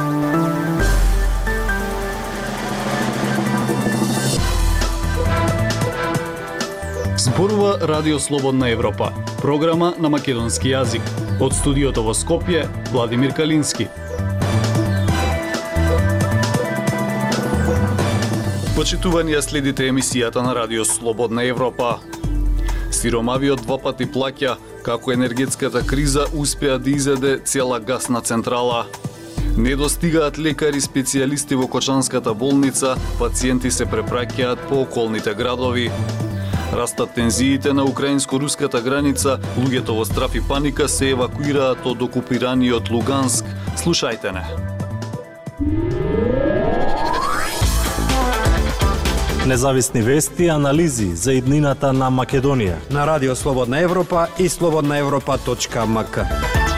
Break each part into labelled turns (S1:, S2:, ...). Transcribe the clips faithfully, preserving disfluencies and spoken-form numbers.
S1: Зборува Радио Слободна Европа, програма на македонски јазик. Од студиото во Скопје, Владимир Калински. Почитувани, ја следите емисијата на Радио Слободна Европа. Сиромавиот два пати плаќа како енергетската криза успеа да изеде цела гасна централа. Не достигаат лекари специјалисти во Кочанската болница, пациенти се препраќаат по околните градови. Растат тензиите на украинско-руската граница, луѓето во страф и паника се евакуираат од окупираниот Луганск. Слушајте не.
S2: Независни вести и анализи за иднината на Македонија
S3: на Радио Слободна Европа и слободна европа точка ем ка.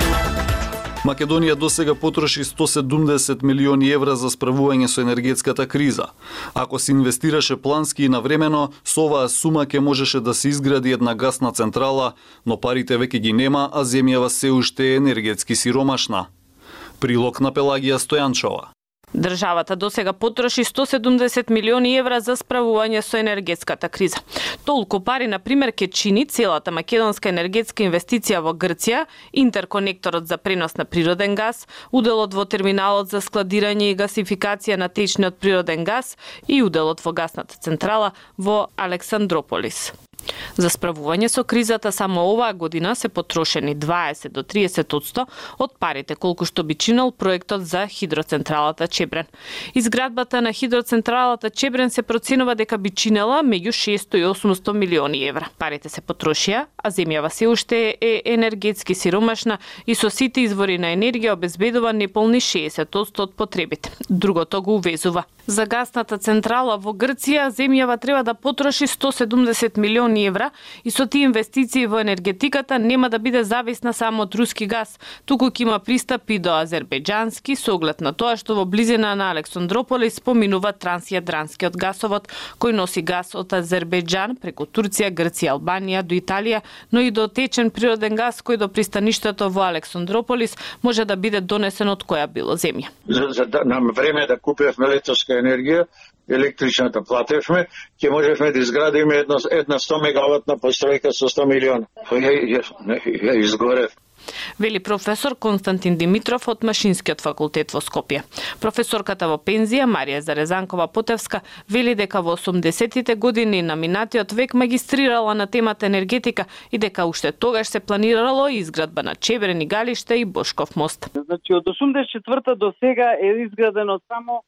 S1: Македонија досега потроши сто седумдесет милиони евра за справување со енергетската криза. Ако се инвестираше плански и навремено, со оваа сума ќе можеше да се изгради една гасна централа, но парите веќе ги нема, а земјава се уште е енергетски сиромашна. Прилог на Пелагија Стојанчова.
S4: Државата досега потроши сто седумдесет милиони евра за справување со енергетската криза. Толку пари, на пример, ќе чини целата македонска енергетска инвестиција во Грција, интерконекторот за пренос на природен газ, уделот во терминалот за складирање и гасификација на течниот природен газ и уделот во гасната централа во Александрополис. За справување со кризата само оваа година се потрошени дваесет до триесет одсто од парите колку што би чинел проектот за хидроцентралата Чебрен. Изградбата на хидроцентралата Чебрен се проценува дека би чинела меѓу шесто и осумсто милиони евра. Парите се потрошија, а земјава се уште е енергетски сиромашна и со сите извори на енергија обезбедува неполни шеесет одсто од потребите. Другото го увезува. За гасната централа во Грција земјава треба да потроши сто седумдесет милиони евра и со тие инвестиции во енергетиката нема да биде зависна само од руски газ, туку ќе има пристап и до азербејџански, со оглед на тоа што во близина на Александрополис поминува трансјадранскиот гасовод, кој носи газ од Азербејџан преку Турција, Грција, Албанија до Италија, но и до течен природен газ кој до пристаништето во Александрополис може да биде донесен од која било земја.
S5: За, за да, нам време да купевме летоска енергија, електричната платевме, ќе можевме да изградиме една, една сто мегаватна постројка со сто милиона. Ја, ја, ја изгорев.
S4: Вели професор Константин Димитров од Машинскиот факултет во Скопје. Професорката во пензија Марија Зарезанкова-Потевска вели дека во осумдесетите години на минатиот век магистрирала на темата енергетика и дека уште тогаш се планирало изградба на Чебрен и Галиште и Бошков мост.
S6: Значи од осумдесет и четврта до сега е изградено само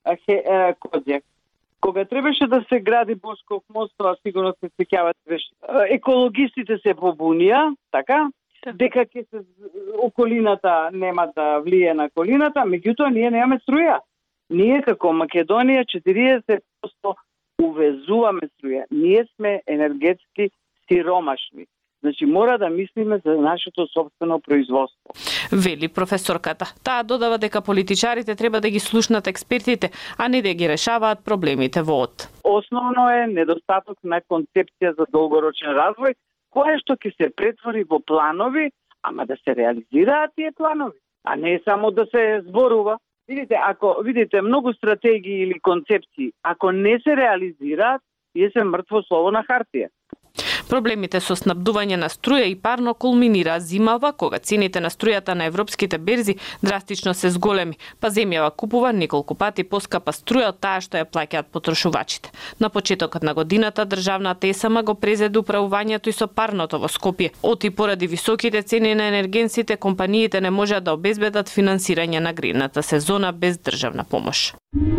S6: Козјак. Кога требаше да се гради Бошков мост, тоа сигурно се сеќавате, екологистите се побунија, така? Дека ќе се околината нема да влие на околината, меѓутоа ние немаме струја. Ние како Македонија четириесет одсто увезуваме струја. Ние сме енергетски сиромашни. Значи мора да мислиме за нашето собствено производство.
S4: Вели професорката. Таа додава дека политичарите треба да ги слушнат експертите, а не да ги решаваат проблемите во од.
S6: Основно е недостаток на концепција за долгорочен развој, кое што ќе се претвори во планови, ама да се реализираат тие планови, а не само да се зборува. Видите, ако видите многу стратегии или концепции, ако не се реализираат, тие се мртво слово на хартија.
S4: Проблемите со снабдување на струја и парно кулминира зимава, кога цените на струјата на европските берзи драстично се зголеми, па земјава купува неколку пати поскапа струја од таа што ја плаќаат потрошувачите. На почетокот на годината државната Е С М го презеде управувањето и со парното во Скопје. Оти поради високите цени на енергенсите, компаниите не можеат да обезбедат финансирање на грејната сезона без државна помош.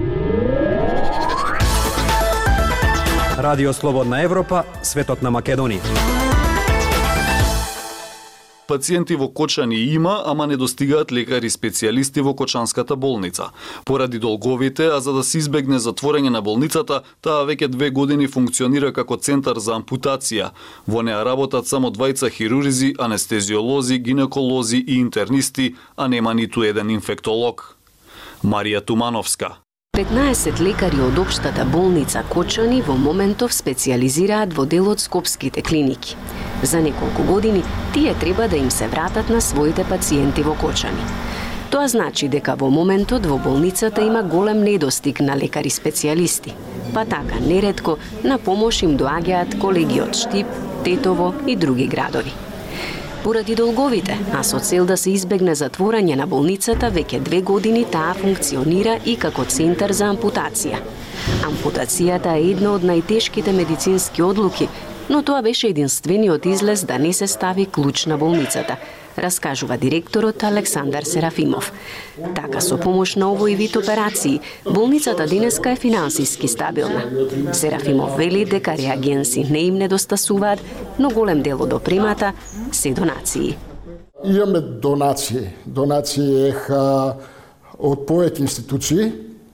S3: Радио Слободна Европа, светот на Македонија.
S1: Пациенти во Кочани има, ама не достигаат лекари специјалисти во Кочанската болница. Поради долговите, а за да се избегне затворање на болницата, таа веќе две години функционира како центар за ампутација. Во неа работат само двајца хирурзи, анестезиолози, гинеколози и интернисти, а нема ниту еден инфектолог. Марија Тумановска.
S7: петнаесет лекари од општата болница Кочани во моментов специјализираат во дел од скопските клиники. За неколку години тие треба да им се вратат на своите пациенти во Кочани. Тоа значи дека во моментот во болницата има голем недостиг на лекари специјалисти. Па така, неретко на помош им доаѓаат колеги од Штип, Тетово и други градови. Поради долговите, а со цел да се избегне затворање на болницата, веќе две години таа функционира и како центар за ампутација. Ампутацијата е една од најтешките медицински одлуки, но тоа беше единствениот излез да не се стави клуч на болницата, раскажува директорот Александар Серафимов. Така, со помош на овој вид операции, болницата денеска е финансиски стабилна. Серафимов вели дека реагенси не им недостасуваат, но голем дел од опремата се донации.
S8: Имаме донации. Донации еха од повеќе институции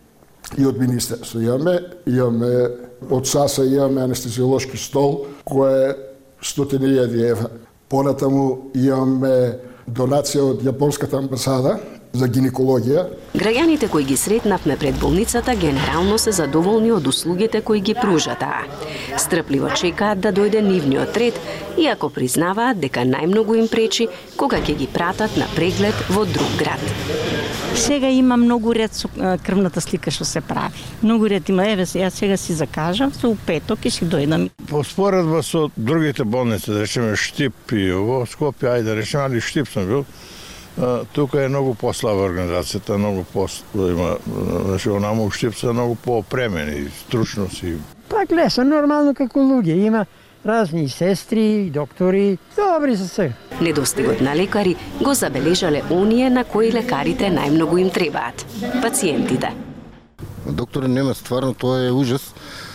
S8: и од министерство. Имаме, имаме од САСА имаме анестезиолошки стол кој е стотини илјади евра. Понатаму имаме донација од Јапонската амбасада за гинекологија.
S7: Граѓаните кои ги сретнавме пред болницата генерално се задоволни од услугите кои ги пружа таа. Стрпливо чекаат да дојде нивниот ред, иако признаваат дека најмногу им пречи кога ќе ги пратат на преглед во друг град.
S9: Сега има многу ред со крвната слика што се прави. Многу ред има, еве јас сега си закажав, со петок и си дојдам.
S10: По споредба со другите болници, да речеме Штип и во Скопје, ајде да речеме, али Штип сум бил, тука е многу послаба организацијата, многу пос има, значи онаму у Штип се многу поопремени, стручно си.
S11: Па гледа, се нормално како луѓе, има разни сестри, доктори, добри се се.
S7: Недостигот на лекари го забележале оние на кои лекарите најмногу им требаат – пациентите.
S12: Доктори нема, стварно тоа е ужас.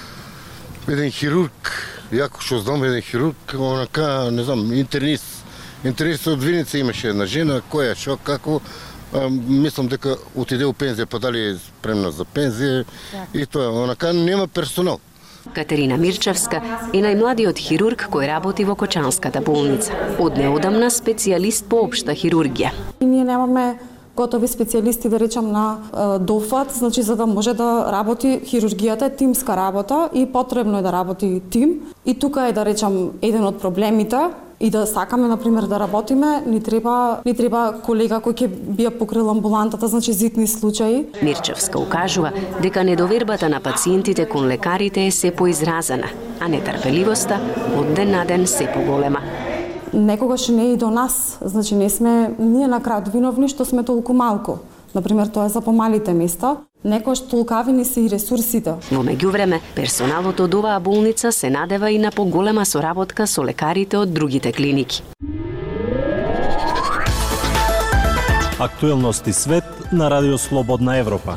S12: Еден хирург, јако што знам еден хирург, онака, не знам, интернист. Интернист од Виница имаше една жена, која, шо, како, а, мислам дека отиде у пензија, па дали е спремна за пензија и тоа, онака нема персонал.
S7: Катерина Мирчевска е најмладиот хирург кој работи во Кочанската болница. Од неодамна специјалист по општа хирургија.
S13: И ние немаме готови специјалисти, да речам, на дофат, значи за да може да работи хирургијата е тимска работа и потребно е да работи тим. И тука е, да речам, еден од проблемите. И да сакаме, например, да работиме, ни треба, ни треба колега кој ќе би ја покрил амбулантата, значи зитни случаи.
S7: Мирчевска укажува дека недовербата на пациентите кон лекарите е се поизразена, а нетрпеливоста од ден на ден се поголема.
S13: Некогаш не е и до нас, значи не сме ние на крајот виновни што сме толку малку. Например, тоа е за помалите места. Некојаш толкавини се и ресурсите.
S7: Во меѓувреме, персоналот од оваа болница се надева и на поголема соработка со лекарите од другите клиники.
S2: Актуелности свет на Радио Слободна Европа.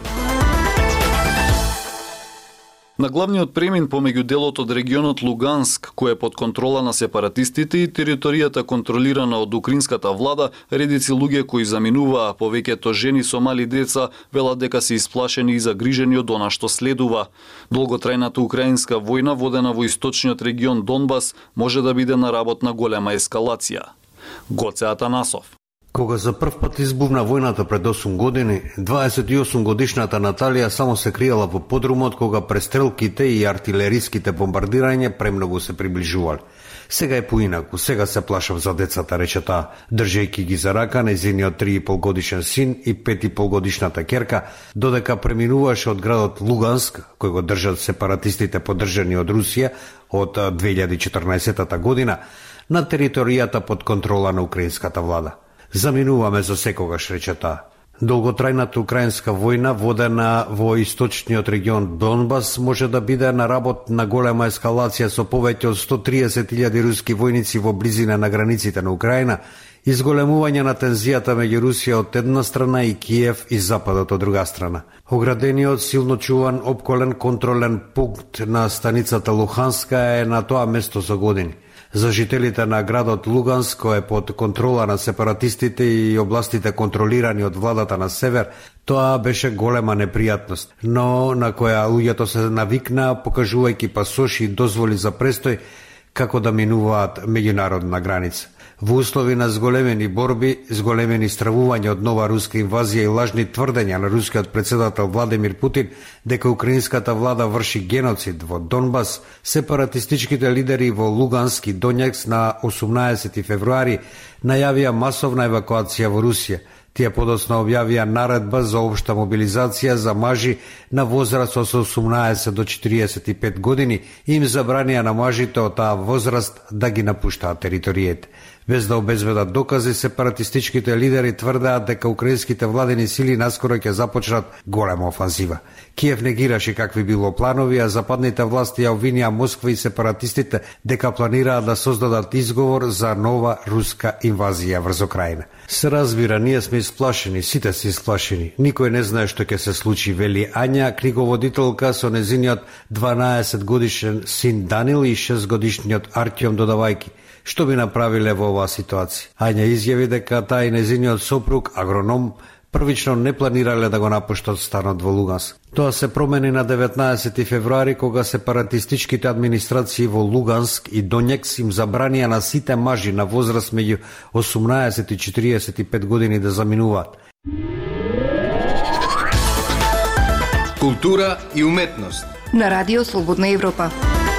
S1: На главниот премин помеѓу делот од регионот Луганск, кој е под контрола на сепаратистите, и територијата контролирана од украинската влада, редици луѓе кои заминуваа, повеќето жени со мали деца, велат дека се исплашени и загрижени од она што следува. Долготрајната украинска војна, водена во источниот регион Донбас, може да биде на работ на голема ескалација. Гоце Атанасов.
S14: Кога за прв пат избувна војната пред осум години, дваесет и осум годишната Наталија само се криела во подрумот кога престрелките и артилериските бомбардирање премногу се приближувале. Сега е поинаку, сега се плашав за децата, рече таа, држејќи ги за рака нејзиниот три и пол годишен син и пет и пол годишната керка, додека преминуваше од градот Луганск, кој го држат сепаратистите поддржани од Русија од две илјади и четрнаесетта година, на територијата под контрола на украинската влада. Заминуваме за секогаш, рече таа. Долготрајната украинска војна, водена во источниот регион Донбас, може да биде на работ на голема ескалација со повеќе од сто триесет илјади руски војници во близина на границите на Украина, изголемување на тензијата меѓу Русија од една страна и Киев и Западот од друга страна. Оградениот, силно чуван, обколен контролен пункт на станицата Луханска е на тоа место за години. За жителите на градот Луганск, кој е под контрола на сепаратистите и областите контролирани од владата на север, тоа беше голема непријатност, но на која луѓето се навикнаа, покажувајќи пасоши и дозволи за престој, како да минуваат меѓународна граница. Во услови на зголемени борби, зголемени стравувања од нова руска инвазија и лажни тврдења на рускиот председател Владимир Путин дека украинската влада врши геноцид во Донбас, сепаратистичките лидери во Луганск и Донјакс на осумнаесети февруари најавија масовна евакуација во Русија. Тие подоцна објавија наредба за општа мобилизација за мажи на возраст од осумнаесет до четириесет и пет години и им забранија на мажите од таа возраст да ги напуштаат територијите. Без да обезбедат докази, сепаратистичките лидери тврдеат дека украинските владени сили наскоро ќе започнат голема офанзива. Киев негираше какви било планови, а западните власти ја обвинија Москва и сепаратистите дека планираат да создадат изговор за нова руска инвазија врз Украина. Се разбира, ние сме исплашени, сите се исплашени. Никој не знае што ќе се случи, вели Ања, книговодителка со незиниот дванаесет годишен син Данил и шест годишниот Артјом, додавајќи: што би направиле во оваа ситуација? Ања изјави дека таа и незиниот сопруг, агроном, првично не планирале да го напуштат станот во Луганск. Тоа се промени на деветнаесети февруари, кога сепаратистичките администрации во Луганск и Донјакс им забранија на сите мажи на возраст меѓу осумнаесет и четириесет и пет години да заминуваат.
S15: Култура и уметност
S16: на Радио Слободна Европа.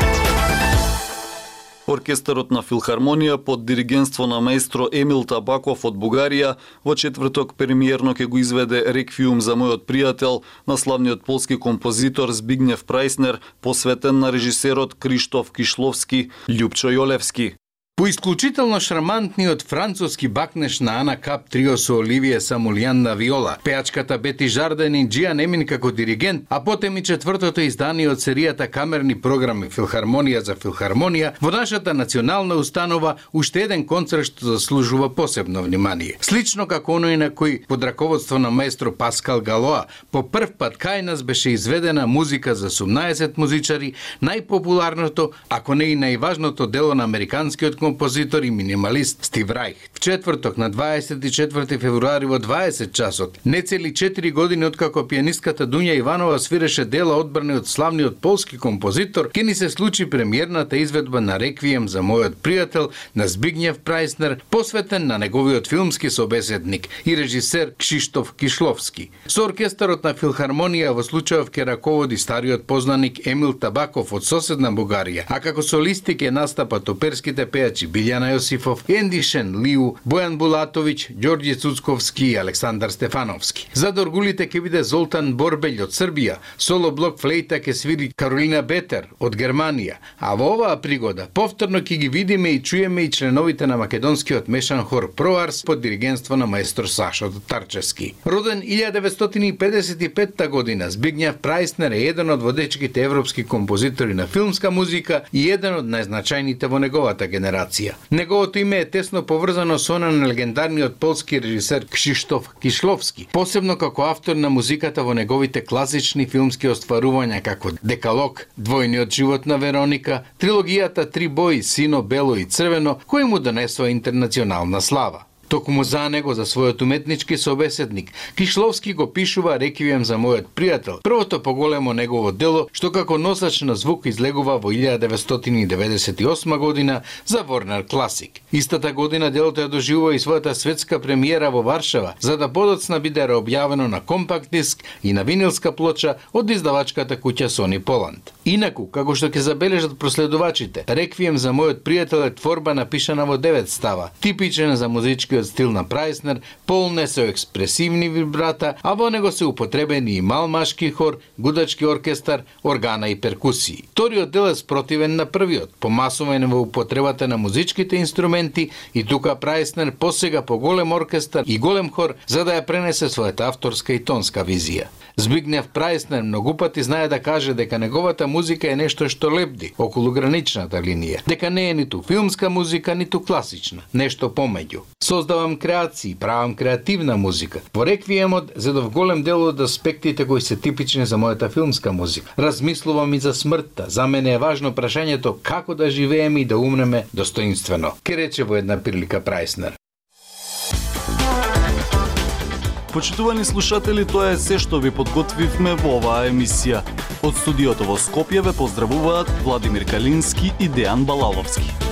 S1: Оркестарот на Филхармонија под диригентство на маестро Емил Табаков од Бугарија во четврток премиерно ќе го изведе Реквиум за мојот пријател на славниот полски композитор Збигнев Прајснер, посветен на режисерот Криштоф Кишловски, Љупчо Јолевски.
S15: По исклучително шармантниот француски бакнеш на Ана Кап трио со Оливие Самулјан на виола, пеачката Бети Жарден и Джиан Емин како диригент, а потем и четвртото издание од серијата камерни програми Филхармонија за Филхармонија, во нашата национална установа уште еден концерт што заслужува посебно внимание. Слично како оној на кој под раководство на маестро Паскал Галоа по прв пат кај нас беше изведена музика за осумнаесет музичари, најпопуларното, ако не и најважното дело на американскиот композитор и минималист Стив Рајх. В четврток на дваесет и четврти февруари во дваесет часот, не цели четири години откако пианистката Дуња Иванова свиреше дела одбрани од славниот полски композитор, ќе ни се случи премиерната изведба на Реквием за мојот пријател на Збигнев Прајснер, посветен на неговиот филмски собеседник и режисер Кшиштоф Кишловски. Со оркестарот на Филхармонија во случајов ќе раководи стариот познаник Емил Табаков од соседна Бугарија, а како солисти ќе настапат оперските пејачи Билјана Јосифов, Ендишен Лиу, Бојан Булатовиќ, Ѓорѓе Цуцковски и Александар Стефановски. За доргулите ќе биде Золтан Борбелј од Србија, соло блок флейта ќе свири Каролина Бетер од Германија, а во оваа пригода повторно ќе ги видиме и чуеме и членовите на македонскиот мешан хор Проарс под диригентство на маестор Сашо Тарчевски. Роден илјада деветстотини и педесет и петта година, Збигнев Прајснер е еден од водечките европски композитори на филмска музика и еден од најзначајните во неговата генерација. Неговото име е тесно поврзано со она на легендарниот полски режисер Кшиштоф Кишловски, посебно како автор на музиката во неговите класични филмски остварувања како Декалог, Двојниот живот на Вероника, трилогијата Три бои, Сино, Бело и Црвено, кои му донесоа интернационална слава. Токму за него, за својот уметнички собеседник, Кишловски го пишува Реквием за мојот пријател, првото поголемо негово дело, што како носач на звук излегува во илјада деветстотини и деветдесет и осма година за Warner Classic. Истата година делото ја доживува и својата светска премиера во Варшава, за да подоцна биде објавено на компакт диск и на винилска плоча од издавачката куќа Sony Poland. Инаку, како што ќе забележат проследувачите, Реквием за мојот пријател е творба напишана во девет става, типичен за музички стил на Прајснер, полне со експресивни вибрата, а во него се употребени и мал машки хор, гудачки оркестар, органа и перкусии. Вториот дел е спротивен на првиот, помасовен во употребата на музичките инструменти и тука Прајснер посега по голем оркестар и голем хор за да ја пренесе својата авторска и тонска визија. Збигнев Прајснер многу пати знае да каже дека неговата музика е нешто што лебди околу граничната линија, дека не е ниту филмска музика, ниту класична, нешто помеѓу. Создавам креации, правам креативна музика. Во Реквиемот зедов голем дел од аспектите кои се типични за мојата филмска музика. Размислувам и за смртта. За мене е важно прашањето како да живееме и да умреме достоинствено, ке рече во една прилика Прајснер.
S1: Почитувани слушатели, тоа е се што ви подготвивме во оваа емисија. Од студиото во Скопје ве поздравуваат Владимир Калински и Дејан Балаловски.